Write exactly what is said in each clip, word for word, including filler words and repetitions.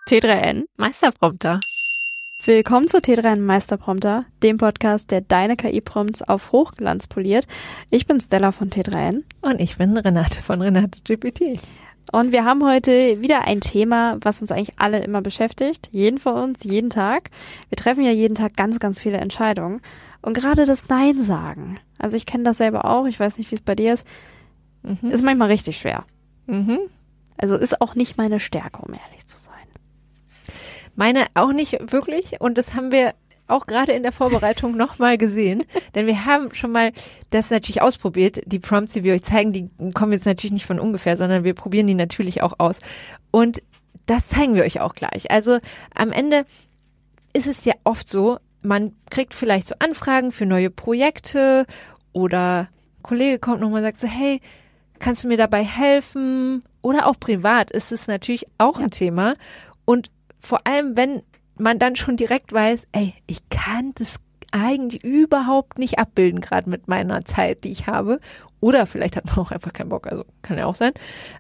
T drei N Meisterprompter. Willkommen zu T drei N Meisterprompter, dem Podcast, der deine K I-Prompts auf Hochglanz poliert. Ich bin Stella von T drei N. Und ich bin Renate von Renate G P T. Und wir haben heute wieder ein Thema, was uns eigentlich alle immer beschäftigt. Jeden von uns, jeden Tag. Wir treffen ja jeden Tag ganz, ganz viele Entscheidungen. Und gerade das Nein sagen, also ich kenne das selber auch, ich weiß nicht, wie es bei dir ist, mhm. ist manchmal richtig schwer. Mhm. Also ist auch nicht meine Stärke, um ehrlich zu sein. Meine auch nicht wirklich, und das haben wir auch gerade in der Vorbereitung nochmal gesehen, denn wir haben schon mal das natürlich ausprobiert. Die Prompts, die wir euch zeigen, die kommen jetzt natürlich nicht von ungefähr, sondern wir probieren die natürlich auch aus. Und das zeigen wir euch auch gleich. Also am Ende ist es ja oft so, man kriegt vielleicht so Anfragen für neue Projekte oder ein Kollege kommt nochmal und sagt so, hey, kannst du mir dabei helfen? Oder auch privat ist es natürlich auch ja. ein Thema. Und vor allem, wenn man dann schon direkt weiß, ey, ich kann das eigentlich überhaupt nicht abbilden, gerade mit meiner Zeit, die ich habe. Oder vielleicht hat man auch einfach keinen Bock, also kann ja auch sein.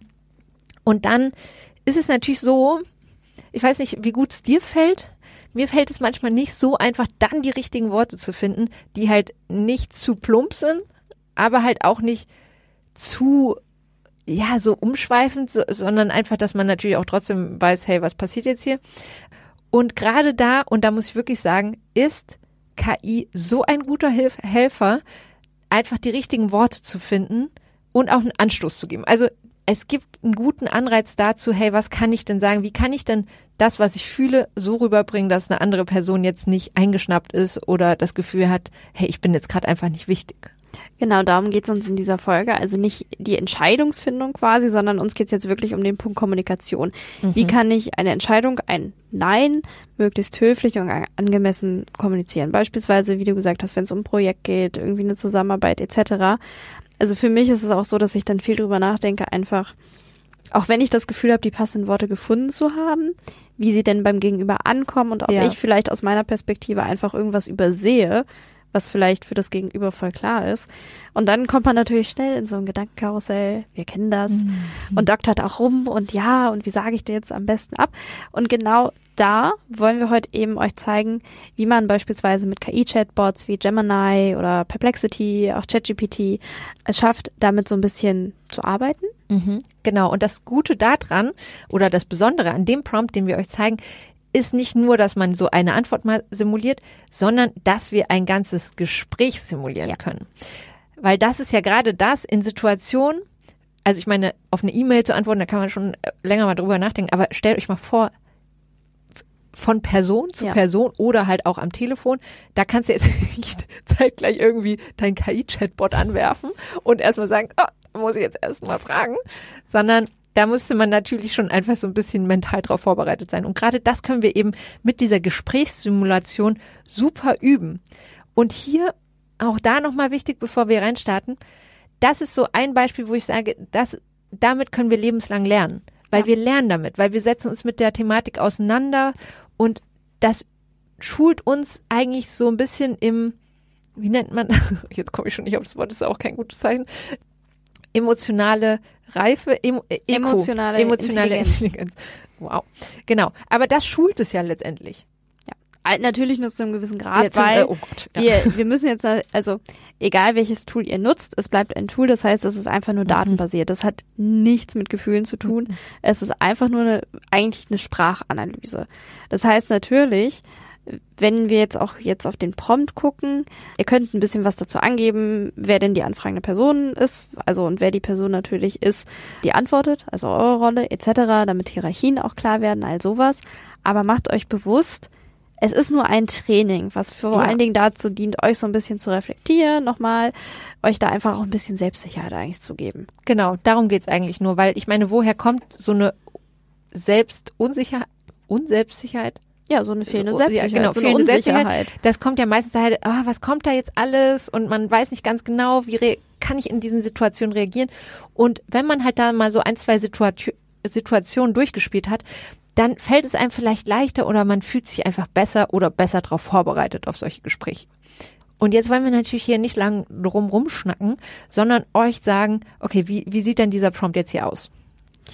Und dann ist es natürlich so, ich weiß nicht, wie gut es dir fällt. Mir fällt es manchmal nicht so einfach, dann die richtigen Worte zu finden, die halt nicht zu plump sind, aber halt auch nicht zu, ja, so umschweifend, so, sondern einfach, dass man natürlich auch trotzdem weiß, hey, was passiert jetzt hier? Und gerade da, und da muss ich wirklich sagen, ist K I so ein guter Hilf- Helfer, einfach die richtigen Worte zu finden und auch einen Anstoß zu geben. Also es gibt einen guten Anreiz dazu, hey, was kann ich denn sagen? Wie kann ich denn das, was ich fühle, so rüberbringen, dass eine andere Person jetzt nicht eingeschnappt ist oder das Gefühl hat, hey, ich bin jetzt gerade einfach nicht wichtig. Genau, darum geht es uns in dieser Folge. Also nicht die Entscheidungsfindung quasi, sondern uns geht es jetzt wirklich um den Punkt Kommunikation. Mhm. Wie kann ich eine Entscheidung, ein Nein, möglichst höflich und angemessen kommunizieren? Beispielsweise, wie du gesagt hast, wenn es um ein Projekt geht, irgendwie eine Zusammenarbeit et cetera. Also für mich ist es auch so, dass ich dann viel drüber nachdenke, einfach, auch wenn ich das Gefühl habe, die passenden Worte gefunden zu haben, wie sie denn beim Gegenüber ankommen und ob ja. ich vielleicht aus meiner Perspektive einfach irgendwas übersehe, was vielleicht für das Gegenüber voll klar ist. Und dann kommt man natürlich schnell in so ein Gedankenkarussell, wir kennen das, mhm. und doktert auch rum und ja, und wie sage ich dir jetzt am besten ab? Und genau da wollen wir heute eben euch zeigen, wie man beispielsweise mit K I-Chatbots wie Gemini oder Perplexity, auch ChatGPT, es schafft, damit so ein bisschen zu arbeiten. Mhm, genau, und das Gute daran oder das Besondere an dem Prompt, den wir euch zeigen, ist nicht nur, dass man so eine Antwort mal simuliert, sondern dass wir ein ganzes Gespräch simulieren ja. können. Weil das ist ja gerade das in Situationen, also ich meine, auf eine E-Mail zu antworten, da kann man schon länger mal drüber nachdenken, aber stellt euch mal vor, von Person zu ja. Person oder halt auch am Telefon, da kannst du jetzt nicht zeitgleich irgendwie dein K I-Chatbot anwerfen und erstmal sagen, oh, da muss ich jetzt erstmal fragen, sondern da musste man natürlich schon einfach so ein bisschen mental drauf vorbereitet sein. Und gerade das können wir eben mit dieser Gesprächssimulation super üben. Und hier auch da nochmal wichtig, bevor wir reinstarten, das ist so ein Beispiel, wo ich sage, das, damit können wir lebenslang lernen. Weil ja. wir lernen damit, weil wir setzen uns mit der Thematik auseinander und das schult uns eigentlich so ein bisschen im, wie nennt man, jetzt komme ich schon nicht auf das Wort, das ist auch kein gutes Zeichen, emotionale Reife, emo, äh, emotionale, emotionale Intelligenz. Intelligenz. Wow, genau. Aber das schult es ja letztendlich. Ja, natürlich nur zu einem gewissen Grad, ja, zum, weil äh, oh Gott, ja. wir, wir müssen jetzt, also egal welches Tool ihr nutzt, es bleibt ein Tool, das heißt, es ist einfach nur datenbasiert. Das hat nichts mit Gefühlen zu tun. Mhm. Es ist einfach nur eine, eigentlich eine Sprachanalyse. Das heißt natürlich, wenn wir jetzt auch jetzt auf den Prompt gucken, ihr könnt ein bisschen was dazu angeben, wer denn die anfragende Person ist, also und wer die Person natürlich ist, die antwortet, also eure Rolle et cetera, damit Hierarchien auch klar werden, all sowas. Aber macht euch bewusst, es ist nur ein Training, was vor ja. allen Dingen dazu dient, euch so ein bisschen zu reflektieren, nochmal, euch da einfach auch ein bisschen Selbstsicherheit eigentlich zu geben. Genau, darum geht's eigentlich nur, weil ich meine, woher kommt so eine Selbstunsicherheit, Unselbstsicherheit? Ja, so eine fehlende Selbstsicherheit, ja, genau, so fehlende eine Unsicherheit. Selbstsicherheit. Das kommt ja meistens halt, oh, was kommt da jetzt alles? Und man weiß nicht ganz genau, wie re- kann ich in diesen Situationen reagieren? Und wenn man halt da mal so ein, zwei Situa- Situationen durchgespielt hat, dann fällt es einem vielleicht leichter oder man fühlt sich einfach besser oder besser darauf vorbereitet auf solche Gespräche. Und jetzt wollen wir natürlich hier nicht lang drum rumschnacken, sondern euch sagen, okay, wie, wie sieht denn dieser Prompt jetzt hier aus?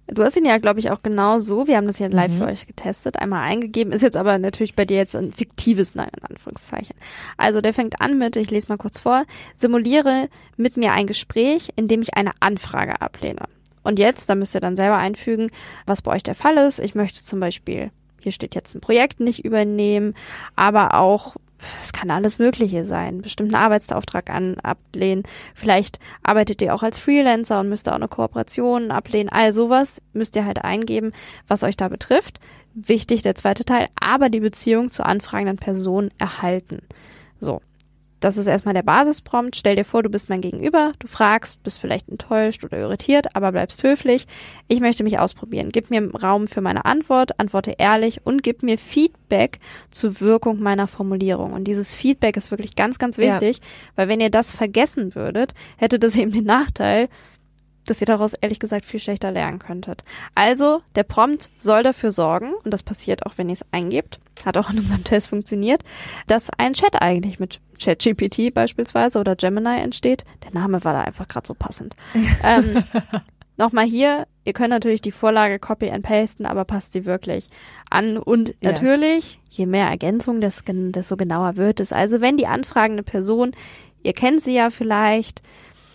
Du hast ihn ja, glaube ich, auch genau so, wir haben das ja live Mhm. für euch getestet, einmal eingegeben, ist jetzt aber natürlich bei dir jetzt ein fiktives Nein in Anführungszeichen. Also der fängt an mit, ich lese mal kurz vor, simuliere mit mir ein Gespräch, in dem ich eine Anfrage ablehne. Und jetzt, da müsst ihr dann selber einfügen, was bei euch der Fall ist. Ich möchte zum Beispiel, hier steht jetzt ein Projekt nicht übernehmen, aber auch, es kann alles Mögliche sein, bestimmten Arbeitsauftrag an, ablehnen. Vielleicht arbeitet ihr auch als Freelancer und müsst auch eine Kooperation ablehnen. All sowas müsst ihr halt eingeben, was euch da betrifft. Wichtig, der zweite Teil, aber die Beziehung zur anfragenden Person erhalten. So. Das ist erstmal der Basisprompt. Stell dir vor, du bist mein Gegenüber, du fragst, bist vielleicht enttäuscht oder irritiert, aber bleibst höflich. Ich möchte mich ausprobieren. Gib mir Raum für meine Antwort, antworte ehrlich und gib mir Feedback zur Wirkung meiner Formulierung. Und dieses Feedback ist wirklich ganz, ganz wichtig, ja. Weil wenn ihr das vergessen würdet, hätte das eben den Nachteil, dass ihr daraus ehrlich gesagt viel schlechter lernen könntet. Also, der Prompt soll dafür sorgen, und das passiert auch, wenn ihr es eingebt, hat auch in unserem Test funktioniert, dass ein Chat eigentlich mit ChatGPT beispielsweise oder Gemini entsteht. Der Name war da einfach gerade so passend. ähm, Nochmal hier, ihr könnt natürlich die Vorlage copy and pasten, aber passt sie wirklich an. Und ja. Natürlich, je mehr Ergänzung, desto genauer wird es. Also wenn die anfragende Person, ihr kennt sie ja vielleicht,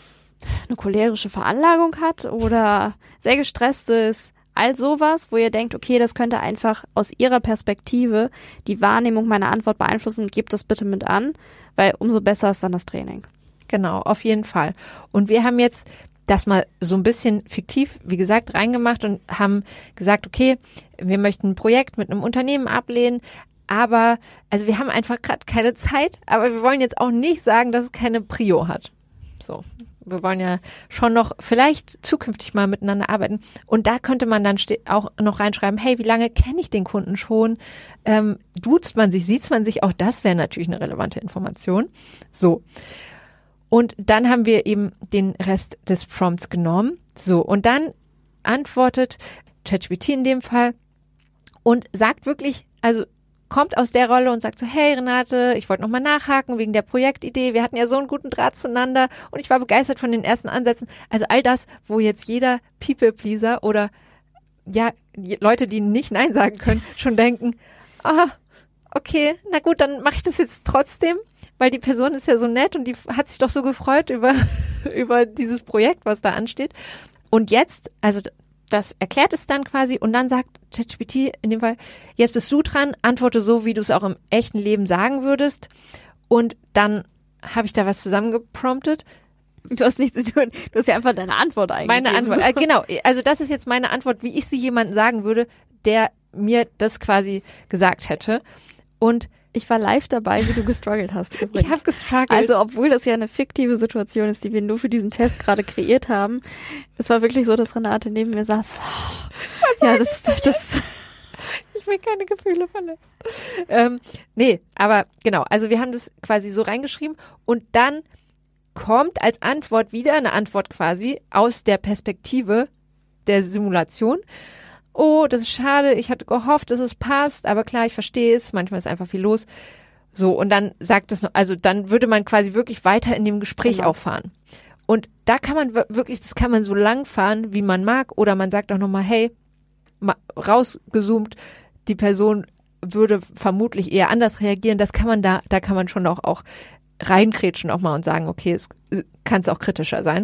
eine cholerische Veranlagung hat oder sehr gestresst ist, all sowas, wo ihr denkt, okay, das könnte einfach aus ihrer Perspektive die Wahrnehmung meiner Antwort beeinflussen, gebt das bitte mit an, weil umso besser ist dann das Training. Genau, auf jeden Fall. Und wir haben jetzt das mal so ein bisschen fiktiv, wie gesagt, reingemacht und haben gesagt, okay, wir möchten ein Projekt mit einem Unternehmen ablehnen, aber, also wir haben einfach gerade keine Zeit, aber wir wollen jetzt auch nicht sagen, dass es keine Prio hat. So. Wir wollen ja schon noch vielleicht zukünftig mal miteinander arbeiten. Und da könnte man dann ste- auch noch reinschreiben, hey, wie lange kenne ich den Kunden schon? Ähm, duzt man sich, sieht man sich? Auch das wäre natürlich eine relevante Information. So. Und dann haben wir eben den Rest des Prompts genommen. So. Und dann antwortet ChatGPT in dem Fall und sagt wirklich, also kommt aus der Rolle und sagt so, hey Renate, ich wollte nochmal nachhaken wegen der Projektidee. Wir hatten ja so einen guten Draht zueinander und ich war begeistert von den ersten Ansätzen. Also all das, wo jetzt jeder People-Pleaser oder ja, die Leute, die nicht Nein sagen können, schon denken, ah, okay, na gut, dann mache ich das jetzt trotzdem, weil die Person ist ja so nett und die hat sich doch so gefreut über, über dieses Projekt, was da ansteht. Und jetzt, also das erklärt es dann quasi und dann sagt ChatGPT in dem Fall, jetzt bist du dran, antworte so, wie du es auch im echten Leben sagen würdest. Und dann habe ich da was zusammengepromptet. Du hast nichts zu tun, du hast ja einfach deine Antwort eingegeben. Meine Antwort, so. äh, genau, also das ist jetzt meine Antwort, wie ich sie jemandem sagen würde, der mir das quasi gesagt hätte. Und ich war live dabei, wie du gestruggelt hast. Übrigens. Ich habe gestruggelt. Also obwohl das ja eine fiktive Situation ist, die wir nur für diesen Test gerade kreiert haben, es war wirklich so, dass Renate neben mir saß. Was ja, das, das. Ich will keine Gefühle verletzen. Ähm, nee, aber genau, also wir haben das quasi so reingeschrieben und dann kommt als Antwort wieder eine Antwort quasi aus der Perspektive der Simulation. Oh, das ist schade, ich hatte gehofft, dass es passt, aber klar, ich verstehe es, manchmal ist einfach viel los. So, und dann sagt es noch, also dann würde man quasi wirklich weiter in dem Gespräch genau. auch fahren. Und da kann man wirklich, das kann man so lang fahren, wie man mag, oder man sagt auch nochmal, hey, mal rausgezoomt, die Person würde vermutlich eher anders reagieren, das kann man da, da kann man schon auch, auch reinkrätschen auch mal und sagen, okay, es kann es auch kritischer sein.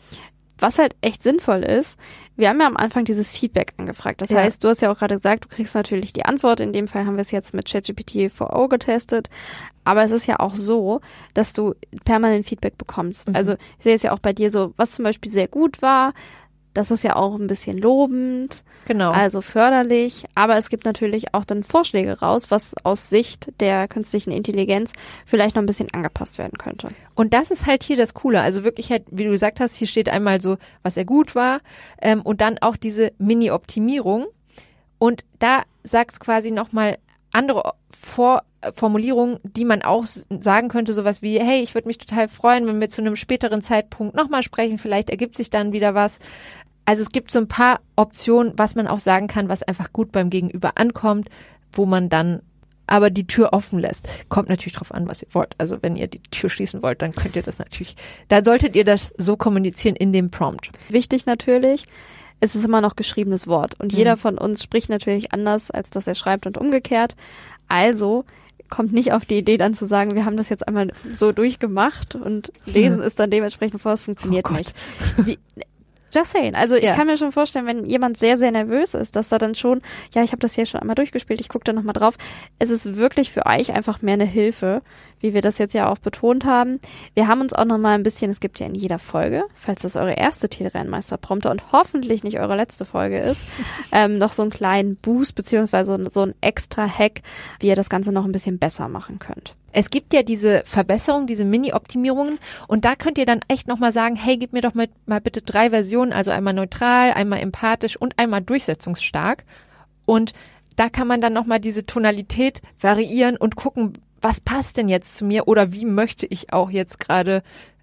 Was halt echt sinnvoll ist, wir haben ja am Anfang dieses Feedback angefragt. Das ja. heißt, du hast ja auch gerade gesagt, du kriegst natürlich die Antwort. In dem Fall haben wir es jetzt mit ChatGPT four o getestet. Aber es ist ja auch so, dass du permanent Feedback bekommst. Mhm. Also ich sehe es ja auch bei dir so, was zum Beispiel sehr gut war, das ist ja auch ein bisschen lobend, genau. also förderlich. Aber es gibt natürlich auch dann Vorschläge raus, was aus Sicht der künstlichen Intelligenz vielleicht noch ein bisschen angepasst werden könnte. Und das ist halt hier das Coole. Also wirklich halt, wie du gesagt hast, hier steht einmal so, was er gut war ähm, und dann auch diese Mini-Optimierung. Und da sagt es quasi nochmal andere Vor- Formulierungen, die man auch sagen könnte, sowas wie, hey, ich würde mich total freuen, wenn wir zu einem späteren Zeitpunkt nochmal sprechen, vielleicht ergibt sich dann wieder was. Also es gibt so ein paar Optionen, was man auch sagen kann, was einfach gut beim Gegenüber ankommt, wo man dann aber die Tür offen lässt. Kommt natürlich drauf an, was ihr wollt. Also wenn ihr die Tür schließen wollt, dann könnt ihr das natürlich, da solltet ihr das so kommunizieren in dem Prompt. Wichtig natürlich, es ist immer noch geschriebenes Wort. Und Mhm. jeder von uns spricht natürlich anders, als dass er schreibt und umgekehrt. Also kommt nicht auf die Idee dann zu sagen, wir haben das jetzt einmal so durchgemacht und lesen es dann dementsprechend vor, es funktioniert Oh Gott. nicht. Wie, just saying. Also Ja. ich kann mir schon vorstellen, wenn jemand sehr, sehr nervös ist, dass da dann schon, ja, ich habe das hier schon einmal durchgespielt, ich gucke da nochmal drauf. Es ist wirklich für euch einfach mehr eine Hilfe, wie wir das jetzt ja auch betont haben. Wir haben uns auch nochmal ein bisschen, es gibt ja in jeder Folge, falls das eure erste T drei N-Meister-Prompter und hoffentlich nicht eure letzte Folge ist, ähm, noch so einen kleinen Boost beziehungsweise so ein extra Hack, wie ihr das Ganze noch ein bisschen besser machen könnt. Es gibt ja diese Verbesserungen, diese Mini-Optimierungen und da könnt ihr dann echt nochmal sagen, hey, gib mir doch mal, mal bitte drei Versionen, also einmal neutral, einmal empathisch und einmal durchsetzungsstark. Und da kann man dann nochmal diese Tonalität variieren und gucken, was passt denn jetzt zu mir oder wie möchte ich auch jetzt gerade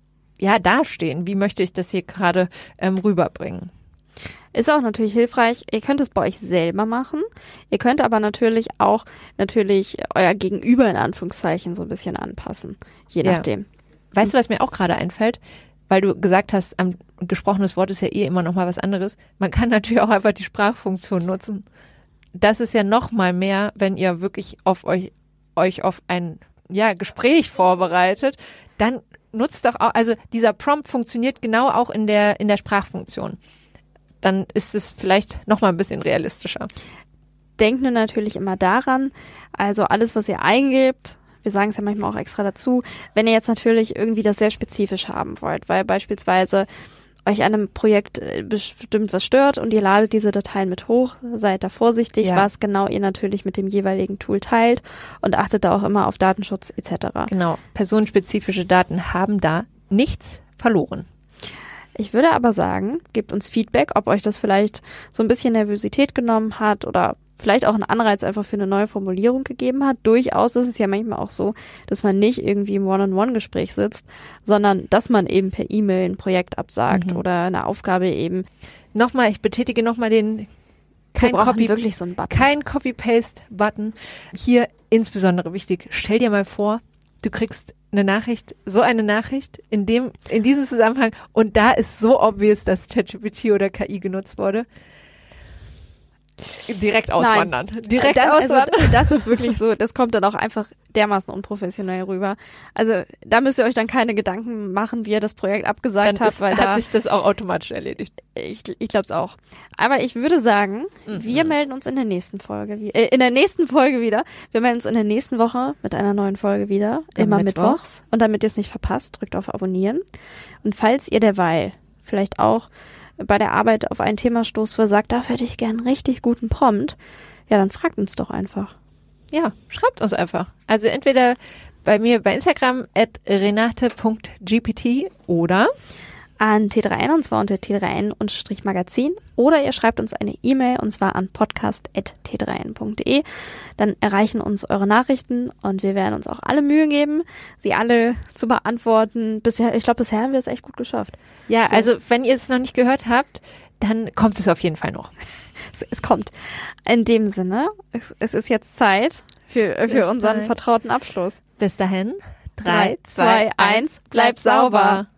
ja dastehen, wie möchte ich das hier gerade ähm, rüberbringen. Ist auch natürlich hilfreich. Ihr könnt es bei euch selber machen. Ihr könnt aber natürlich auch natürlich euer Gegenüber in Anführungszeichen so ein bisschen anpassen. Je Ja. nachdem. Weißt du, was mir auch gerade einfällt? Weil du gesagt hast, ein gesprochenes Wort ist ja eh immer noch mal was anderes. Man kann natürlich auch einfach die Sprachfunktion nutzen. Das ist ja noch mal mehr, wenn ihr wirklich auf euch, euch auf ein ja, Gespräch vorbereitet, dann nutzt doch auch, also dieser Prompt funktioniert genau auch in der, in der Sprachfunktion. Dann ist es vielleicht noch mal ein bisschen realistischer. Denkt nur natürlich immer daran, also alles, was ihr eingebt, wir sagen es ja manchmal auch extra dazu, wenn ihr jetzt natürlich irgendwie das sehr spezifisch haben wollt, weil beispielsweise euch an einem Projekt bestimmt was stört und ihr ladet diese Dateien mit hoch, seid da vorsichtig, Ja. was genau ihr natürlich mit dem jeweiligen Tool teilt und achtet da auch immer auf Datenschutz et cetera. Genau, personenspezifische Daten haben da nichts verloren. Ich würde aber sagen, gebt uns Feedback, ob euch das vielleicht so ein bisschen Nervosität genommen hat oder vielleicht auch einen Anreiz einfach für eine neue Formulierung gegeben hat. Durchaus ist es ja manchmal auch so, dass man nicht irgendwie im One-on-One-Gespräch sitzt, sondern dass man eben per E-Mail ein Projekt absagt Mhm. oder eine Aufgabe eben. Nochmal, ich betätige nochmal den kein Wir brauchen Copy, wirklich so einen Button. kein Copy-Paste-Button. Hier insbesondere wichtig, stell dir mal vor, du kriegst eine Nachricht, so eine Nachricht in dem, in diesem Zusammenhang und da ist so obvious, dass ChatGPT oder K I genutzt wurde. Direkt auswandern. Direkt das, auswandern. Also, das ist wirklich so, das kommt dann auch einfach dermaßen unprofessionell rüber. Also da müsst ihr euch dann keine Gedanken machen, wie ihr das Projekt abgesagt Dann habt, ist, weil hat da, sich das auch automatisch erledigt. ich, ich glaube es auch. Aber ich würde sagen, Mhm. wir melden uns in der nächsten Folge, wie- äh, in der nächsten Folge wieder. Wir melden uns in der nächsten Woche mit einer neuen Folge wieder, Am immer Mittwoch. mittwochs. Und damit ihr es nicht verpasst, drückt auf Abonnieren. Und falls ihr derweil vielleicht auch bei der Arbeit auf ein Thema stoßt, wo ihr sagt, dafür hätte ich gern einen richtig guten Prompt, ja, dann fragt uns doch einfach. Ja, schreibt uns einfach. Also entweder bei mir bei Instagram at renate punkt g p t oder An T drei N und zwar unter T drei N-Magazin oder ihr schreibt uns eine E-Mail und zwar an podcast at t drei n punkt de. Dann erreichen uns eure Nachrichten und wir werden uns auch alle Mühe geben, sie alle zu beantworten. Bisher, ich glaube, bisher haben wir es echt gut geschafft. ja, So. also wenn ihr es noch nicht gehört habt, dann kommt es auf jeden Fall noch. Es, es kommt. In dem Sinne, es, es ist jetzt Zeit für, Es für ist unseren Zeit. vertrauten Abschluss. Bis dahin, Drei, zwei, eins, bleib sauber.